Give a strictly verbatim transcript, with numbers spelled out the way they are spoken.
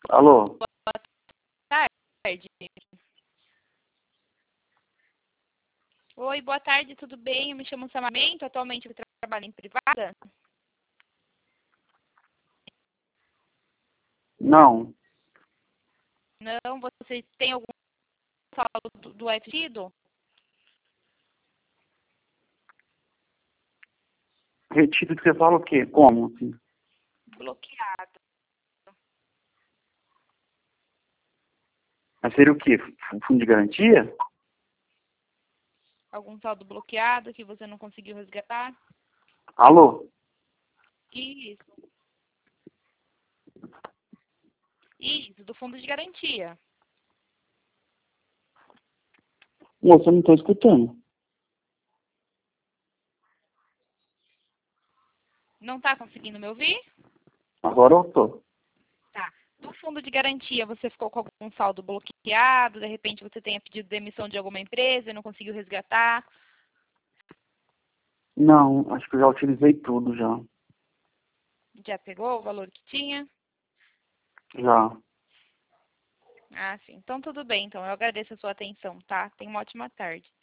Alô? Boa tarde. Oi, boa tarde, tudo bem? Eu me chamo Samamento, atualmente eu trabalho em privada. Não. Não, você tem algum saldo do, do F G? Retido que você fala o quê? Como? Assim? Bloqueado. Mas seria o quê? F- Fundo de garantia? Algum saldo bloqueado que você não conseguiu resgatar? Alô? Isso. Isso, do fundo de garantia. Moça, eu não estou escutando. Não está conseguindo me ouvir? Agora eu tô. Tá. Do fundo de garantia, você ficou com algum saldo bloqueado? De repente você tenha pedido demissão de alguma empresa e não conseguiu resgatar? Não, acho que eu já utilizei tudo já. Já pegou o valor que tinha? Já. Ah, sim. Então tudo bem. Então eu agradeço a sua atenção, tá? Tenha uma ótima tarde.